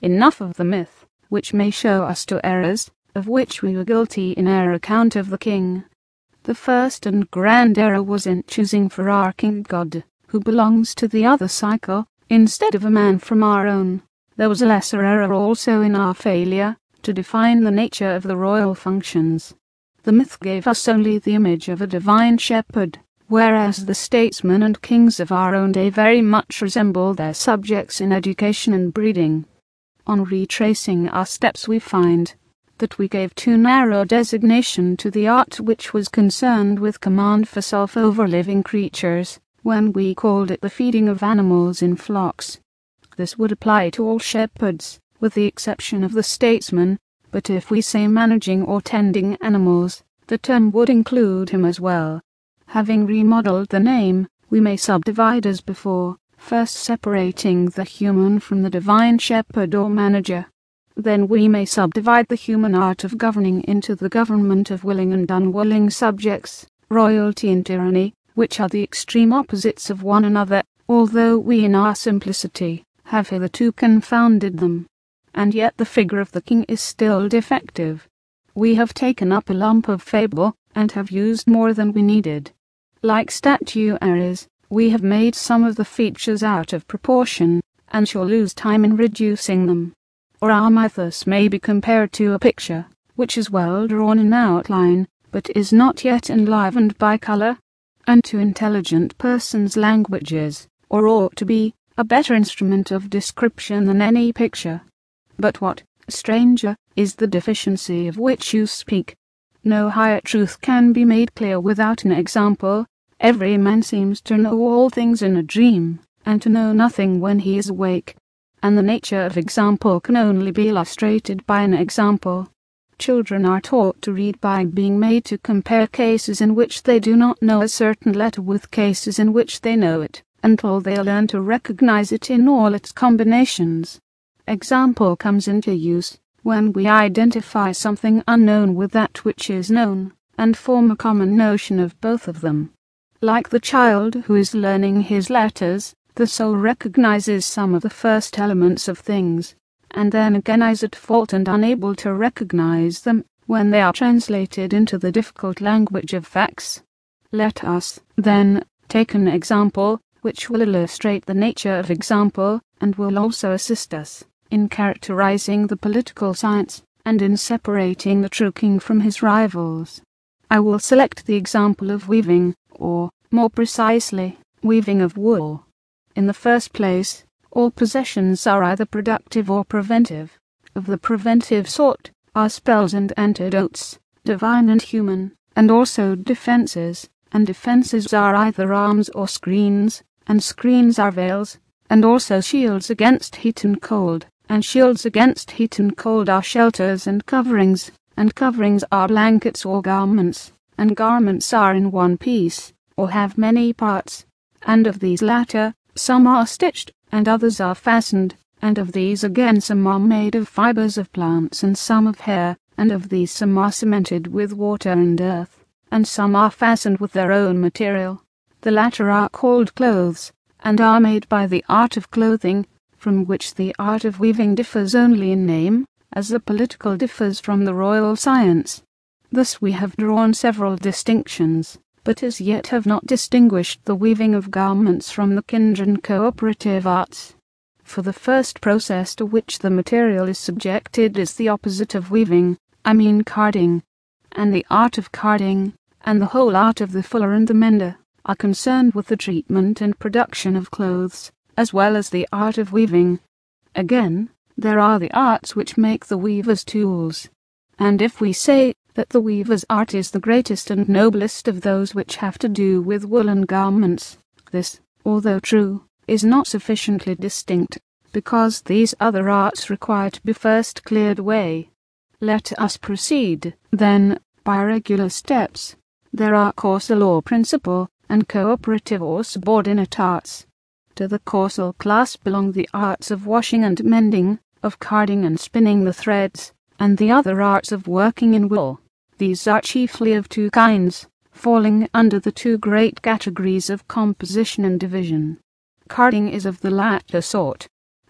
enough of the myth, which may show us two errors, of which we were guilty in our account of the king. The first and grand error was in choosing for our king God, who belongs to the other cycle, instead of a man from our own. There was a lesser error also in our failure to define the nature of the royal functions. The myth gave us only the image of a divine shepherd, whereas the statesmen and kings of our own day very much resemble their subjects in education and breeding. On retracing our steps we find that we gave too narrow designation to the art which was concerned with command for self over living creatures, when we called it the feeding of animals in flocks. This would apply to all shepherds, with the exception of the statesman, but if we say managing or tending animals, the term would include him as well. Having remodeled the name, we may subdivide as before, first separating the human from the divine shepherd or manager. Then we may subdivide the human art of governing into the government of willing and unwilling subjects, royalty and tyranny, which are the extreme opposites of one another, although we in our simplicity have hitherto confounded them. And yet the figure of the king is still defective. We have taken up a lump of fable, and have used more than we needed. Like statuaries, we have made some of the features out of proportion, and shall lose time in reducing them. Or our mythos may be compared to a picture, which is well drawn in outline, but is not yet enlivened by colour, and to intelligent persons languages, or ought to be, a better instrument of description than any picture. But what, stranger, is the deficiency of which you speak? No higher truth can be made clear without an example. Every man seems to know all things in a dream, and to know nothing when he is awake. And the nature of example can only be illustrated by an example. Children are taught to read by being made to compare cases in which they do not know a certain letter with cases in which they know it, until they learn to recognize it in all its combinations. Example comes into use when we identify something unknown with that which is known, and form a common notion of both of them. Like the child who is learning his letters, the soul recognizes some of the first elements of things, and then again is at fault and unable to recognize them when they are translated into the difficult language of facts. Let us, then, take an example which will illustrate the nature of example, and will also assist us in characterizing the political science, and in separating the true king from his rivals. I will select the example of weaving, or, more precisely, weaving of wool. In the first place, all possessions are either productive or preventive. Of the preventive sort are spells and antidotes, divine and human, and also defences, and defences are either arms or screens, and screens are veils, and also shields against heat and cold, and shields against heat and cold are shelters and coverings are blankets or garments, and garments are in one piece, or have many parts, and of these latter, some are stitched, and others are fastened, and of these again some are made of fibres of plants and some of hair, and of these some are cemented with water and earth, and some are fastened with their own material. The latter are called clothes, and are made by the art of clothing, from which the art of weaving differs only in name, as the political differs from the royal science. Thus we have drawn several distinctions, but as yet have not distinguished the weaving of garments from the kindred cooperative arts. For the first process to which the material is subjected is the opposite of weaving, I mean carding, and the art of carding, and the whole art of the fuller and the mender, are concerned with the treatment and production of clothes, as well as the art of weaving. Again, there are the arts which make the weaver's tools. And if we say that the weaver's art is the greatest and noblest of those which have to do with woolen garments, this, although true, is not sufficiently distinct, because these other arts require to be first cleared away. Let us proceed, then, by regular steps. There are causal or principal, and cooperative or subordinate arts. To the causal class belong the arts of washing and mending, of carding and spinning the threads, and the other arts of working in wool. These are chiefly of two kinds, falling under the two great categories of composition and division. Carding is of the latter sort.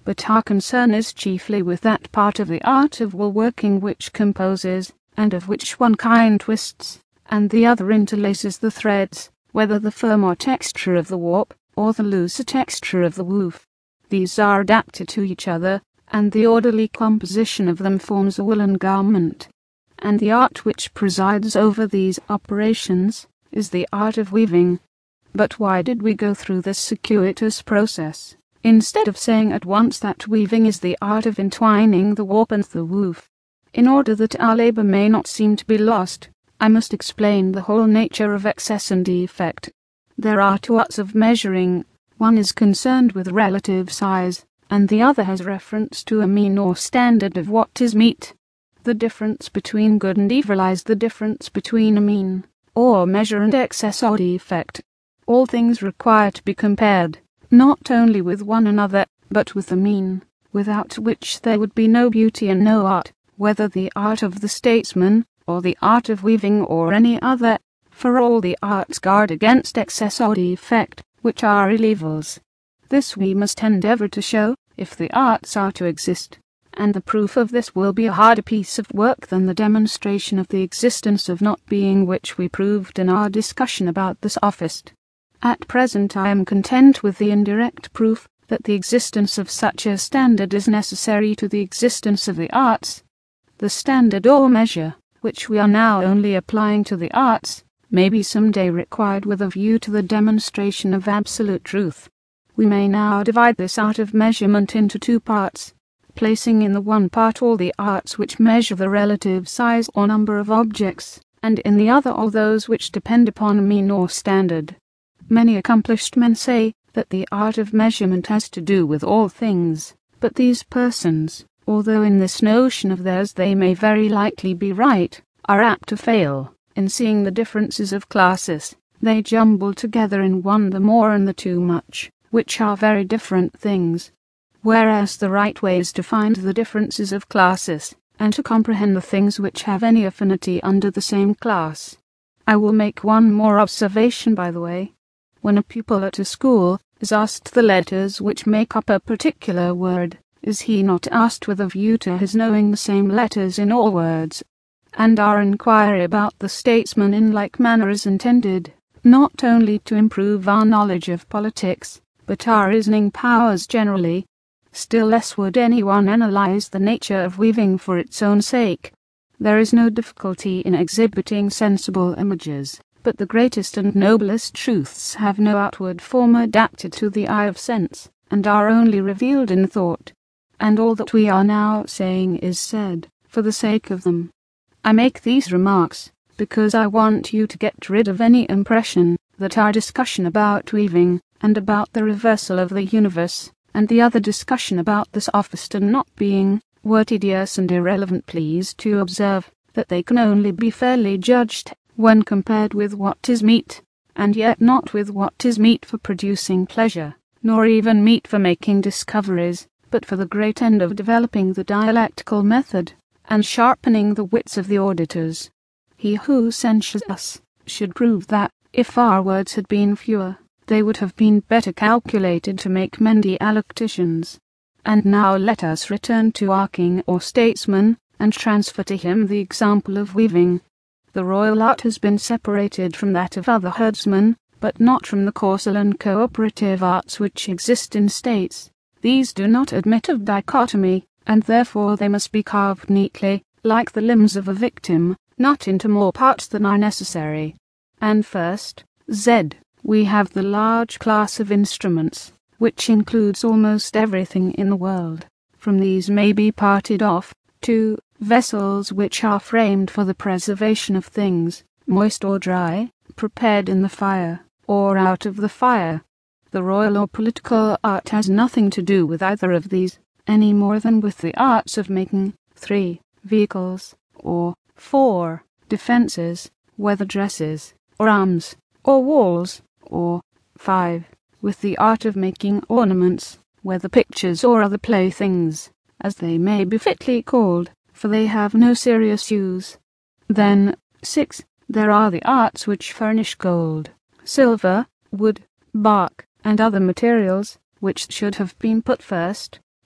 but our concern is chiefly with that part of the art of wool-working which composes, and of which one kind twists, and the other interlaces the threads, whether the firmer texture of the warp, or the looser texture of the woof. These are adapted to each other, and the orderly composition of them forms a woolen garment. And the art which presides over these operations is the art of weaving. But why did we go through this circuitous process, instead of saying at once that weaving is the art of entwining the warp and the woof? In order that our labour may not seem to be lost, I must explain the whole nature of excess and defect. There are two arts of measuring. One is concerned with relative size, and the other has reference to a mean or standard of what is meet. The difference between good and evil lies the difference between a mean, or measure, and excess or defect. All things require to be compared, not only with one another, but with the mean, without which there would be no beauty and no art, whether the art of the statesman, or the art of weaving, or any other, for all the arts guard against excess or defect, which are ill evils. This we must endeavour to show, if the arts are to exist, and the proof of this will be a harder piece of work than the demonstration of the existence of not being which we proved in our discussion about the sophist. At present I am content with the indirect proof that the existence of such a standard is necessary to the existence of the arts. The standard or measure, which we are now only applying to the arts, may be some day required with a view to the demonstration of absolute truth. We may now divide this art of measurement into two parts, placing in the one part all the arts which measure the relative size or number of objects, and in the other all those which depend upon a mean or standard. Many accomplished men say that the art of measurement has to do with all things, but these persons, although in this notion of theirs they may very likely be right, are apt to fail. In seeing the differences of classes, they jumble together in one the more and the too much, which are very different things. Whereas the right way is to find the differences of classes, and to comprehend the things which have any affinity under the same class. I will make one more observation by the way. When a pupil at a school is asked the letters which make up a particular word, is he not asked with a view to his knowing the same letters in all words? And our inquiry about the statesman in like manner is intended, not only to improve our knowledge of politics, but our reasoning powers generally. Still less would anyone analyze the nature of weaving for its own sake. There is no difficulty in exhibiting sensible images, but the greatest and noblest truths have no outward form adapted to the eye of sense, and are only revealed in thought. And all that we are now saying is said for the sake of them. I make these remarks because I want you to get rid of any impression that our discussion about weaving, and about the reversal of the universe, and the other discussion about the sophist and not being, were tedious and irrelevant. Please to observe that they can only be fairly judged when compared with what is meet, and yet not with what is meet for producing pleasure, nor even meet for making discoveries, but for the great end of developing the dialectical method, and sharpening the wits of the auditors. He who censures us should prove that, if our words had been fewer, they would have been better calculated to make many elocutions. And now let us return to our king or statesman, and transfer to him the example of weaving. The royal art has been separated from that of other herdsmen, but not from the corsal and cooperative arts which exist in states. These do not admit of dichotomy, and therefore they must be carved neatly, like the limbs of a victim, not into more parts than are necessary. And first, Z, we have the large class of instruments, which includes almost everything in the world. From these may be parted off, to vessels which are framed for the preservation of things, moist or dry, prepared in the fire, or out of the fire. The royal or political art has nothing to do with either of these, any more than with the arts of making 3 vehicles, or 4 defences, whether dresses, or arms, or walls, or 5 with the art of making ornaments, whether pictures or other playthings, as they may be fitly called, for they have no serious use. Then 6 there are the arts which furnish gold, silver, wood, bark, and other materials, which should have been put first.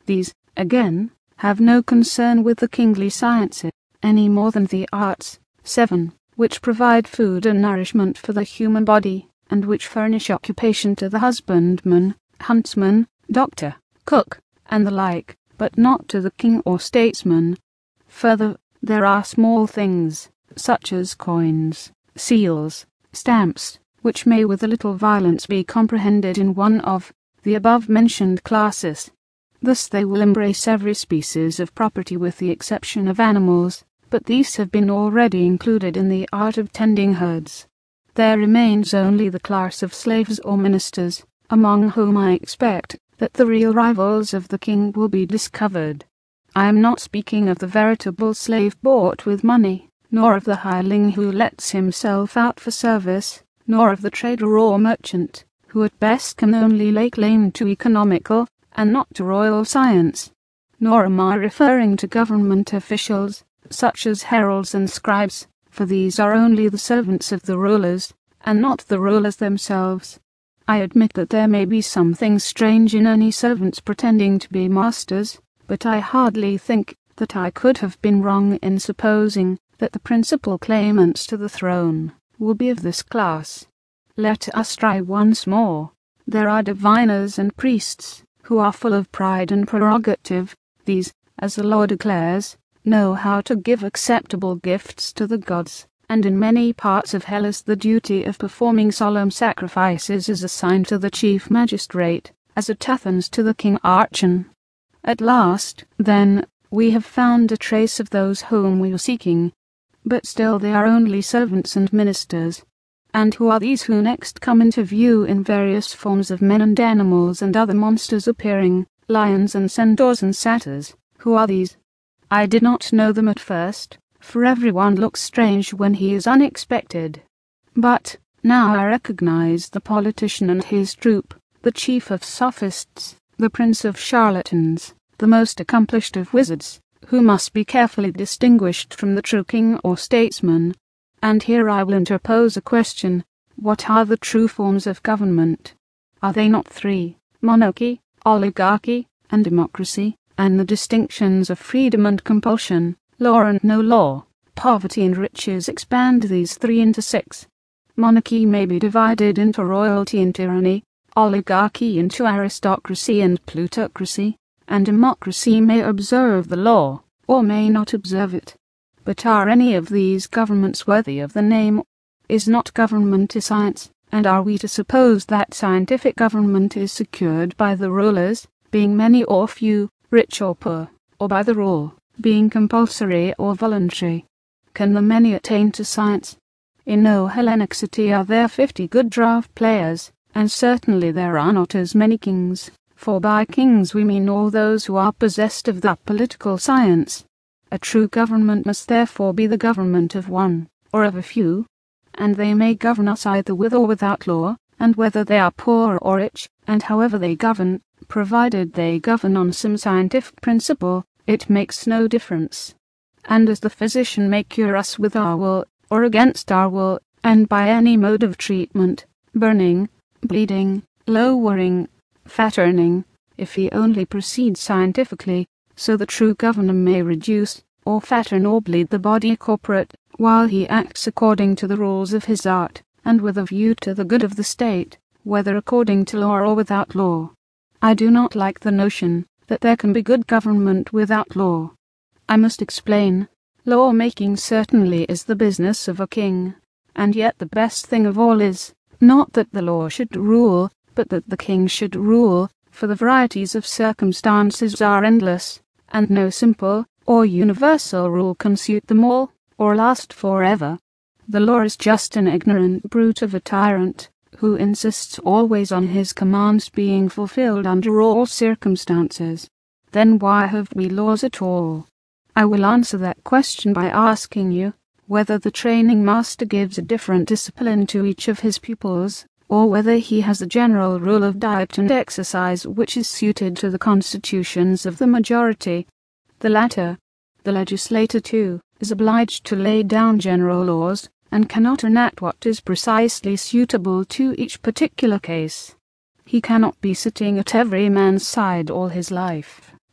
These, again, have no concern with the kingly sciences, any more than the arts. 7. Which provide food and nourishment for the human body, and which furnish occupation to the husbandman, huntsman, doctor, cook, and the like, but not to the king or statesman. Further, there are small things, such as coins, seals, stamps, which may with a little violence be comprehended in one of the above-mentioned classes. Thus they will embrace every species of property with the exception of animals, but these have been already included in the art of tending herds. There remains only the class of slaves or ministers, among whom I expect that the real rivals of the king will be discovered. I am not speaking of the veritable slave bought with money, nor of the hireling who lets himself out for service, nor of the trader or merchant, who at best can only lay claim to economical, and not to royal science. Nor am I referring to government officials, such as heralds and scribes, for these are only the servants of the rulers, and not the rulers themselves. I admit that there may be something strange in any servants pretending to be masters, but I hardly think that I could have been wrong in supposing that the principal claimants to the throne will be of this class. Let us try once more. There are diviners and priests, who are full of pride and prerogative. These, as the law declares, know how to give acceptable gifts to the gods, and in many parts of Hellas the duty of performing solemn sacrifices is assigned to the chief magistrate, as at Athens to the king archon. At last, then, we have found a trace of those whom we were seeking, but still they are only servants and ministers. And who are these who next come into view in various forms of men and animals and other monsters appearing, lions and centaurs and satyrs? Who are these? I did not know them at first, for everyone looks strange when he is unexpected. But now I recognize the politician and his troop, the chief of sophists, the prince of charlatans, the most accomplished of wizards, who must be carefully distinguished from the true king or statesman. And here I will interpose a question. What are the true forms of government? Are they not three: monarchy, oligarchy, and democracy, and the distinctions of freedom and compulsion, law and no law, poverty and riches expand these three into six. Monarchy may be divided into royalty and tyranny, oligarchy into aristocracy and plutocracy, and democracy may observe the law, or may not observe it. But are any of these governments worthy of the name? Is not government a science, and are we to suppose that scientific government is secured by the rulers, being many or few, rich or poor, or by the rule, being compulsory or voluntary? Can the many attain to science? In no Hellenic city are there 50 good draught players, and certainly there are not as many kings, for by kings we mean all those who are possessed of the political science. A true government must therefore be the government of one, or of a few, and they may govern us either with or without law, and whether they are poor or rich, and however they govern, provided they govern on some scientific principle, it makes no difference. And as the physician may cure us with our will, or against our will, and by any mode of treatment, burning, bleeding, lowering, fattening, if he only proceeds scientifically, so the true governor may reduce, or fatten or bleed the body corporate, while he acts according to the rules of his art, and with a view to the good of the state, whether according to law or without law. I do not like the notion that there can be good government without law. I must explain. Law-making certainly is the business of a king, and yet the best thing of all is, not that the law should rule, but that the king should rule, for the varieties of circumstances are endless, and no simple or universal rule can suit them all, or last forever. The law is just an ignorant brute of a tyrant, who insists always on his commands being fulfilled under all circumstances. Then why have we laws at all? I will answer that question by asking you whether the training master gives a different discipline to each of his pupils, or whether he has a general rule of diet and exercise which is suited to the constitutions of the majority. The latter. The legislator, too, is obliged to lay down general laws, and cannot enact what is precisely suitable to each particular case. He cannot be sitting at every man's side all his life,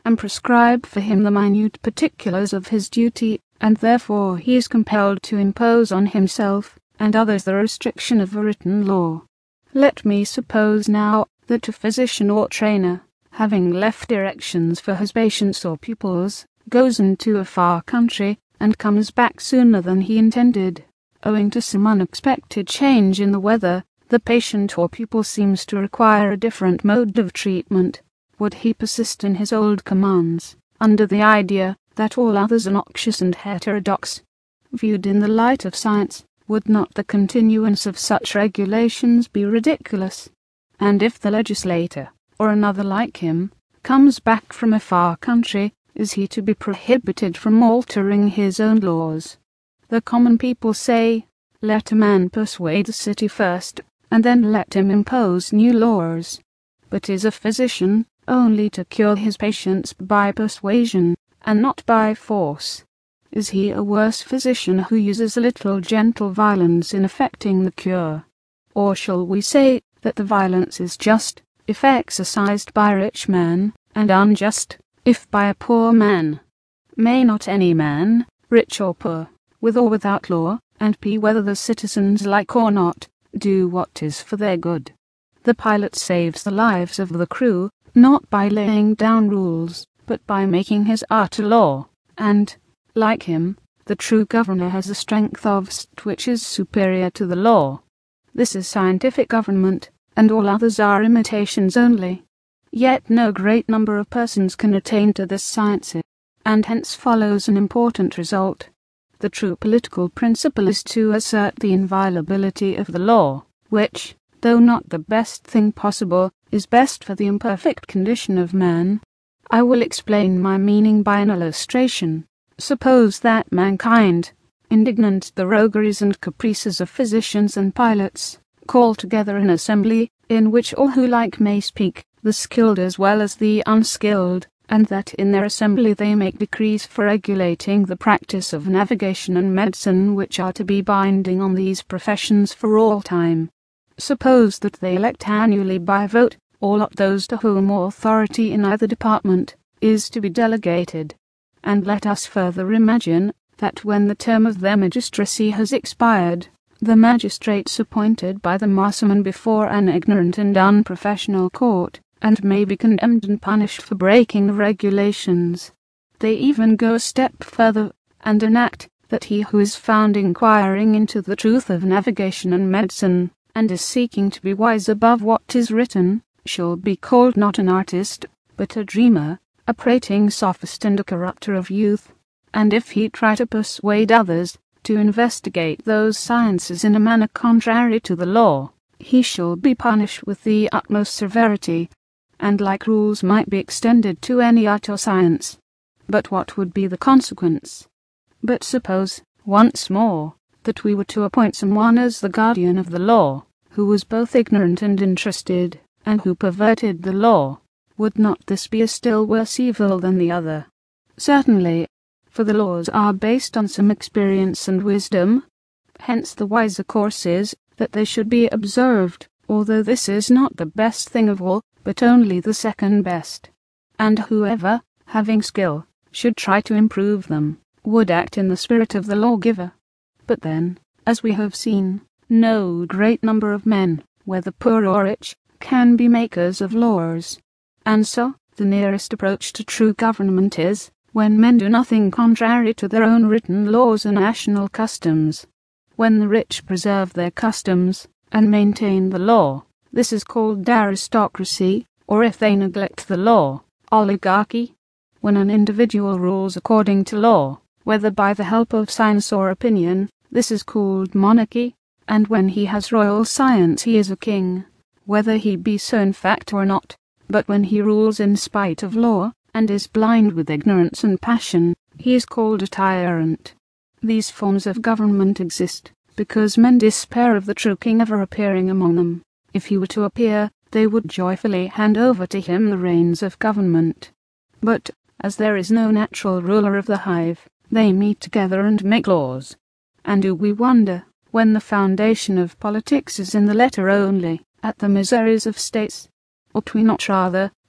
and prescribe for him the minute particulars of his duty, and therefore he is compelled to impose on himself and others the restriction of a written law. Let me suppose now that a physician or trainer, having left directions for his patients or pupils, goes into a far country and comes back sooner than he intended. Owing to some unexpected change in the weather, the patient or pupil seems to require a different mode of treatment. Would he persist in his old commands, under the idea that all others are noxious and heterodox? Viewed in the light of science, would not the continuance of such regulations be ridiculous? And if the legislator, or another like him, comes back from a far country, is he to be prohibited from altering his own laws? The common people say, let a man persuade the city first, and then let him impose new laws. But is a physician only to cure his patients by persuasion, and not by force? Is he a worse physician who uses a little gentle violence in effecting the cure? Or shall we say that the violence is just, if exercised by a rich man, and unjust, if by a poor man? May not any man, rich or poor, with or without law, and be whether the citizens like or not, do what is for their good? The pilot saves the lives of the crew, not by laying down rules, but by making his art a law, and, like him, the true governor has a strength of st which is superior to the law. This is scientific government, and all others are imitations only. Yet no great number of persons can attain to this science, and hence follows an important result. The true political principle is to assert the inviolability of the law, which, though not the best thing possible, is best for the imperfect condition of man. I will explain my meaning by an illustration. Suppose that mankind, indignant at the rogueries and caprices of physicians and pilots, call together an assembly, in which all who like may speak, the skilled as well as the unskilled, and that in their assembly they make decrees for regulating the practice of navigation and medicine, which are to be binding on these professions for all time. Suppose that they elect annually by vote all those to whom authority in either department is to be delegated. And let us further imagine that when the term of their magistracy has expired, the magistrates appointed by the masterman before an ignorant and unprofessional court, and may be condemned and punished for breaking the regulations. They even go a step further, and enact that he who is found inquiring into the truth of navigation and medicine, and is seeking to be wise above what is written, shall be called not an artist, but a dreamer, a prating sophist and a corrupter of youth. And if he try to persuade others to investigate those sciences in a manner contrary to the law, he shall be punished with the utmost severity, and like rules might be extended to any art or science. But what would be the consequence? But suppose, once more, that we were to appoint someone as the guardian of the law, who was both ignorant and interested, and who perverted the law. Would not this be a still worse evil than the other? Certainly, for the laws are based on some experience and wisdom. Hence the wiser course is that they should be observed, although this is not the best thing of all, but only the second best. And whoever, having skill, should try to improve them, would act in the spirit of the lawgiver. But then, as we have seen, no great number of men, whether poor or rich, can be makers of laws. And so, the nearest approach to true government is, when men do nothing contrary to their own written laws and national customs. When the rich preserve their customs, and maintain the law, this is called aristocracy, or if they neglect the law, oligarchy. When an individual rules according to law, whether by the help of science or opinion, this is called monarchy, and when he has royal science he is a king, whether he be so in fact or not. But when he rules in spite of law, and is blind with ignorance and passion, he is called a tyrant. These forms of government exist, because men despair of the true king ever appearing among them. If he were to appear, they would joyfully hand over to him the reins of government. But, as there is no natural ruler of the hive, they meet together and make laws. And do we wonder, when the foundation of politics is in the letter only, at the miseries of states? Ought we not rather,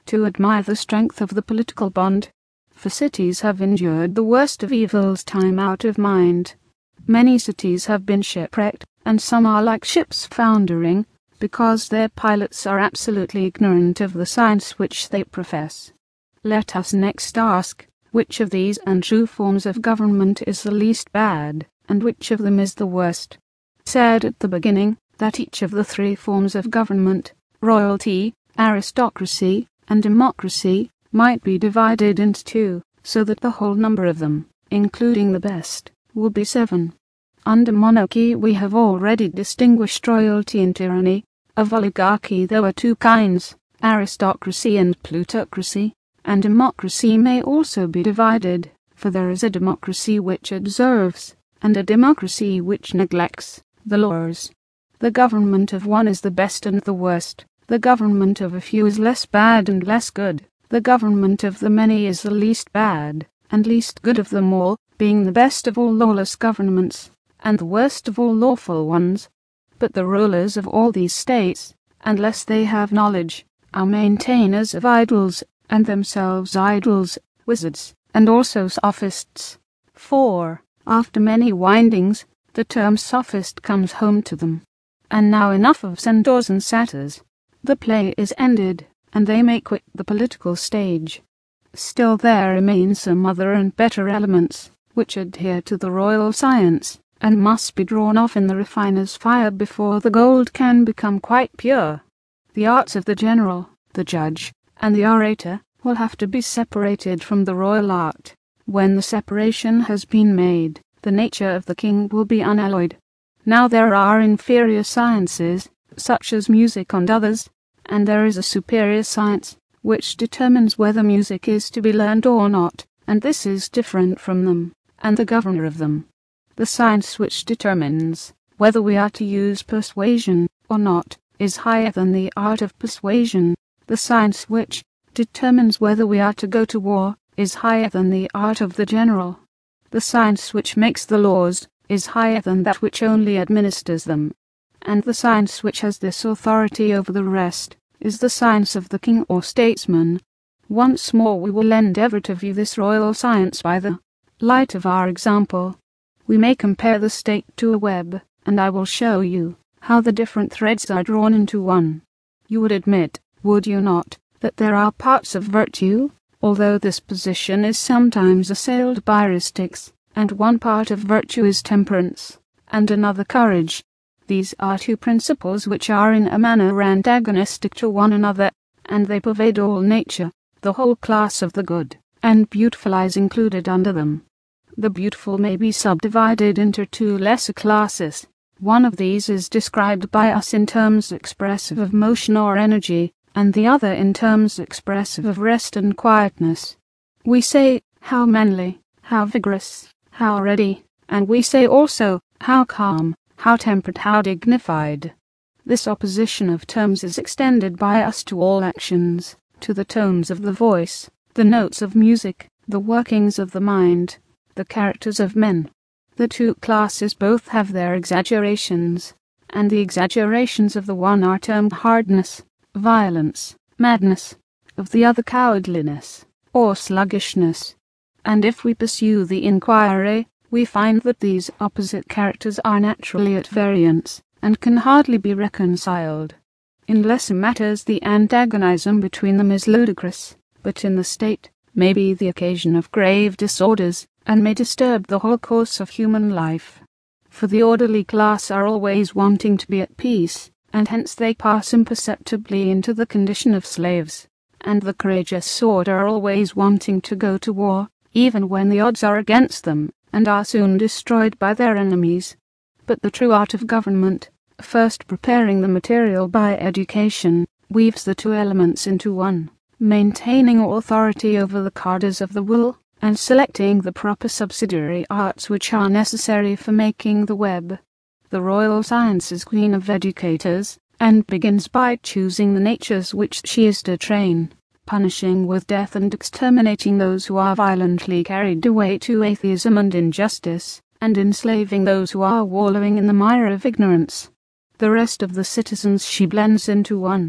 to admire the strength of the political bond. For cities have endured the worst of evils time out of mind. Many cities have been shipwrecked, and some are like ships foundering, because their pilots are absolutely ignorant of the science which they profess. Let us next ask, which of these and true forms of government is the least bad, and which of them is the worst? Said at the beginning, that each of the three forms of government, royalty, aristocracy, and democracy, might be divided into two, so that the whole number of them, including the best, will be 7. Under monarchy we have already distinguished royalty and tyranny. Of oligarchy there were 2 kinds, aristocracy and plutocracy, and democracy may also be divided, for there is a democracy which observes, and a democracy which neglects, the laws. The government of one is the best and the worst, the government of a few is less bad and less good, the government of the many is the least bad, and least good of them all, being the best of all lawless governments, and the worst of all lawful ones. But the rulers of all these states, unless they have knowledge, are maintainers of idols, and themselves idols, wizards, and also sophists. For, after many windings, the term sophist comes home to them. And now enough of centaurs and satyrs. The play is ended, and they may quit the political stage. Still there remain some other and better elements, which adhere to the royal science, and must be drawn off in the refiner's fire before the gold can become quite pure. The arts of the general, the judge, and the orator will have to be separated from the royal art. When the separation has been made, the nature of the king will be unalloyed. Now there are inferior sciences, such as music and others, and there is a superior science, which determines whether music is to be learned or not, and this is different from them, and the governor of them. The science which determines whether we are to use persuasion or not is higher than the art of persuasion. The science which determines whether we are to go to war is higher than the art of the general. The science which makes the laws is higher than that which only administers them. And the science which has this authority over the rest is the science of the king or statesman. Once more we will endeavour to view this royal science by the light of our example. We may compare the state to a web, and I will show you how the different threads are drawn into one. You would admit, would you not, that there are parts of virtue, although this position is sometimes assailed by rustics, and one part of virtue is temperance, and another courage. These are 2 principles which are in a manner antagonistic to one another, and they pervade all nature, the whole class of the good, and beautiful is included under them. The beautiful may be subdivided into 2 lesser classes. One of these is described by us in terms expressive of motion or energy, and the other in terms expressive of rest and quietness. We say, how manly, how vigorous, how ready, and we say also, how calm, how temperate, how dignified. This opposition of terms is extended by us to all actions, to the tones of the voice, the notes of music, the workings of the mind, the characters of men. The 2 classes both have their exaggerations, and the exaggerations of the one are termed hardness, violence, madness, of the other cowardliness, or sluggishness. And if we pursue the inquiry, we find that these opposite characters are naturally at variance, and can hardly be reconciled. In lesser matters the antagonism between them is ludicrous, but in the state may be the occasion of grave disorders, and may disturb the whole course of human life. For the orderly class are always wanting to be at peace, and hence they pass imperceptibly into the condition of slaves, and the courageous sort are always wanting to go to war, even when the odds are against them, and are soon destroyed by their enemies. But the true art of government, first preparing the material by education, weaves the 2 elements into one, maintaining authority over the carders of the will, and selecting the proper subsidiary arts which are necessary for making the web. The royal science is queen of educators, and begins by choosing the natures which she is to train, punishing with death and exterminating those who are violently carried away to atheism and injustice, and enslaving those who are wallowing in the mire of ignorance. The rest of the citizens she blends into one,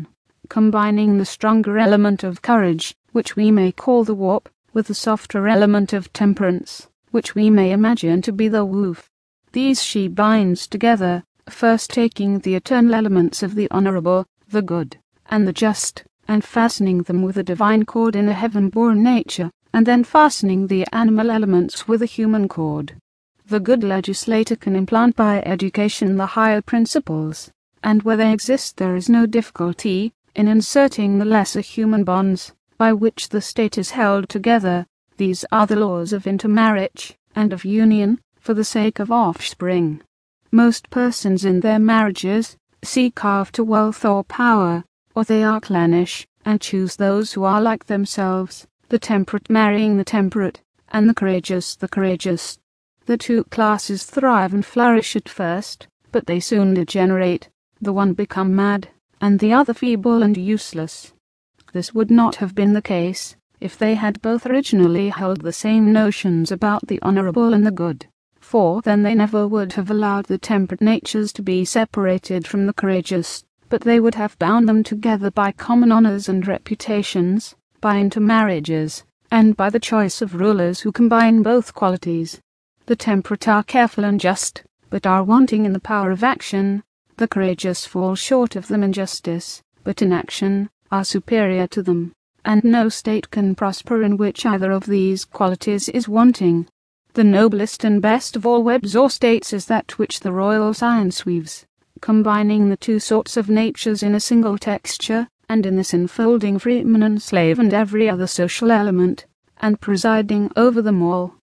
combining the stronger element of courage, which we may call the warp, with the softer element of temperance, which we may imagine to be the woof. These she binds together, first taking the eternal elements of the honourable, the good, and the just, and fastening them with a divine cord in a heaven-born nature, and then fastening the animal elements with a human cord. The good legislator can implant by education the higher principles, and where they exist there is no difficulty in inserting the lesser human bonds, by which the state is held together. These are the laws of intermarriage, and of union, for the sake of offspring. Most persons in their marriages seek after wealth or power, or they are clannish, and choose those who are like themselves, the temperate marrying the temperate, and the courageous the courageous. The two classes thrive and flourish at first, but they soon degenerate, the one become mad, and the other feeble and useless. This would not have been the case, if they had both originally held the same notions about the honourable and the good, for then they never would have allowed the temperate natures to be separated from the courageous, but they would have bound them together by common honours and reputations, by intermarriages, and by the choice of rulers who combine both qualities. The temperate are careful and just, but are wanting in the power of action. The courageous fall short of them in justice, but in action are superior to them, and no state can prosper in which either of these qualities is wanting. The noblest and best of all webs or states is that which the royal science weaves, combining the two sorts of natures in a single texture, and in this enfolding freeman and slave and every other social element, and presiding over them all.